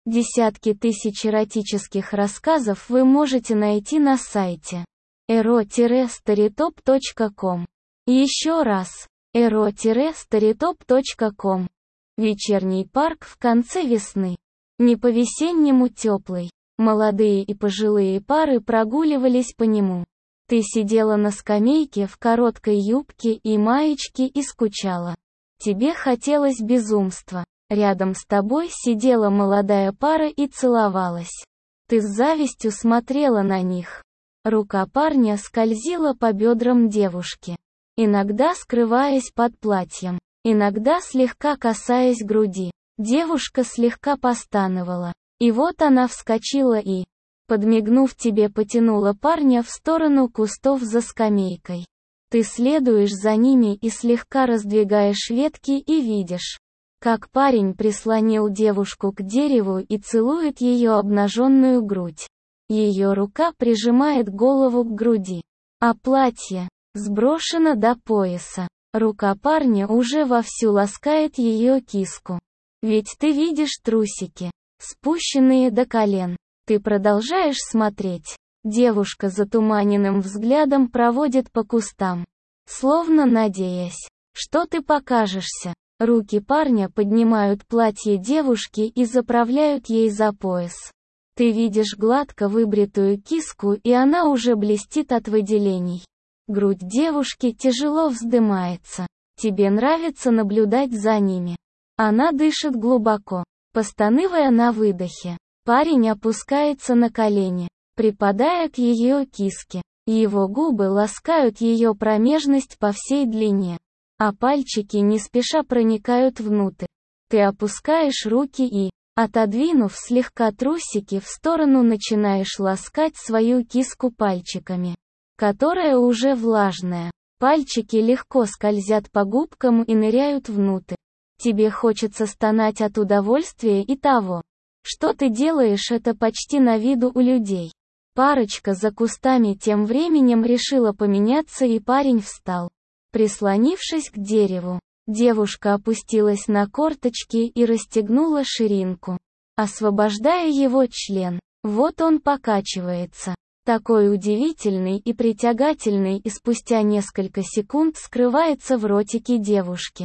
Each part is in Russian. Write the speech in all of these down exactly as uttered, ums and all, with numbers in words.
Десятки тысяч эротических рассказов вы можете найти на сайте эро старитоп точка ком. Еще раз, эро старитоп точка ком. Вечерний парк в конце весны. Не по-весеннему теплый. Молодые и пожилые пары прогуливались по нему. Ты сидела на скамейке в короткой юбке и маечке и скучала. Тебе хотелось безумства. Рядом с тобой сидела молодая пара и целовалась. Ты с завистью смотрела на них. Рука парня скользила по бедрам девушки, иногда скрываясь под платьем, иногда слегка касаясь груди. Девушка слегка постановала. И вот она вскочила и, подмигнув тебе, потянула парня в сторону кустов за скамейкой. Ты следуешь за ними и слегка раздвигаешь ветки и видишь, как парень прислонил девушку к дереву и целует ее обнаженную грудь. Ее рука прижимает голову к груди, а платье сброшено до пояса. Рука парня уже вовсю ласкает ее киску. Ведь ты видишь трусики, спущенные до колен. Ты продолжаешь смотреть. Девушка затуманенным взглядом проводит по кустам, словно надеясь, что ты покажешься. Руки парня поднимают платье девушки и заправляют ей за пояс. Ты видишь гладко выбритую киску, и она уже блестит от выделений. Грудь девушки тяжело вздымается. Тебе нравится наблюдать за ними. Она дышит глубоко, постановая на выдохе. Парень опускается на колени, припадая к ее киске. Его губы ласкают ее промежность по всей длине, а пальчики не спеша проникают внутрь. Ты опускаешь руки и, отодвинув слегка трусики в сторону, начинаешь ласкать свою киску пальчиками, которая уже влажная. Пальчики легко скользят по губкам и ныряют внутрь. Тебе хочется стонать от удовольствия и того, что ты делаешь это почти на виду у людей. Парочка за кустами тем временем решила поменяться, и парень встал, прислонившись к дереву. Девушка опустилась на корточки и расстегнула ширинку, освобождая его член. Вот он покачивается, такой удивительный и притягательный, и спустя несколько секунд скрывается в ротике девушки.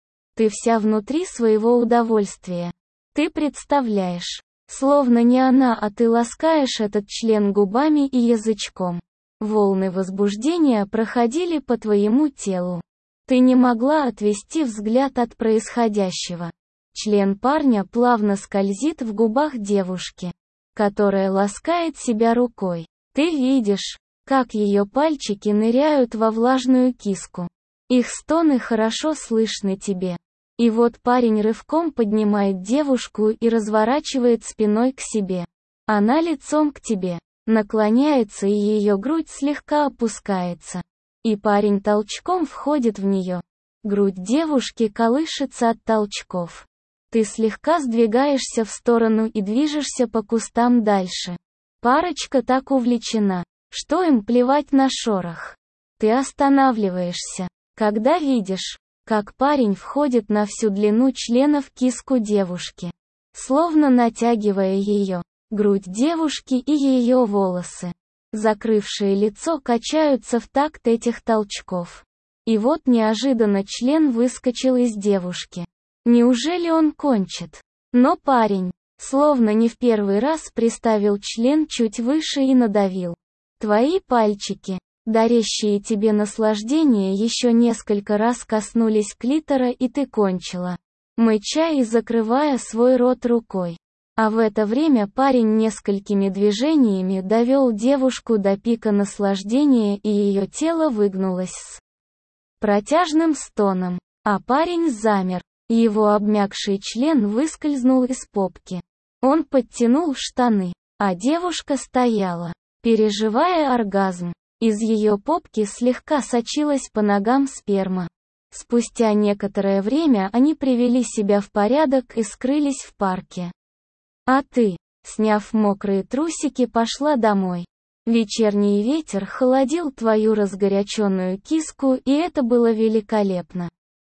Ты вся внутри своего удовольствия. Ты представляешь, словно не она, а ты ласкаешь этот член губами и язычком. Волны возбуждения проходили по твоему телу. Ты не могла отвести взгляд от происходящего. Член парня плавно скользит в губах девушки, которая ласкает себя рукой. Ты видишь, как ее пальчики ныряют во влажную киску. Их стоны хорошо слышны тебе. И вот парень рывком поднимает девушку и разворачивает спиной к себе. Она лицом к тебе наклоняется, и ее грудь слегка опускается. И парень толчком входит в нее. Грудь девушки колышется от толчков. Ты слегка сдвигаешься в сторону и движешься по кустам дальше. Парочка так увлечена, что им плевать на шорох. Ты останавливаешься, когда видишь, как парень входит на всю длину члена в киску девушки, словно натягивая ее. Грудь девушки и ее волосы, закрывшие лицо, качаются в такт этих толчков. И вот неожиданно член выскочил из девушки. Неужели он кончит? Но парень, словно не в первый раз, приставил член чуть выше и надавил. Твои пальчики, дарящие тебе наслаждение, еще несколько раз коснулись клитора, и ты кончила, мыча и закрывая свой рот рукой. А в это время парень несколькими движениями довел девушку до пика наслаждения, и ее тело выгнулось с протяжным стоном. А парень замер. Его обмякший член выскользнул из попки. Он подтянул штаны, а девушка стояла, переживая оргазм. Из ее попки слегка сочилась по ногам сперма. Спустя некоторое время они привели себя в порядок и скрылись в парке. А ты, сняв мокрые трусики, пошла домой. Вечерний ветер холодил твою разгоряченную киску, и это было великолепно.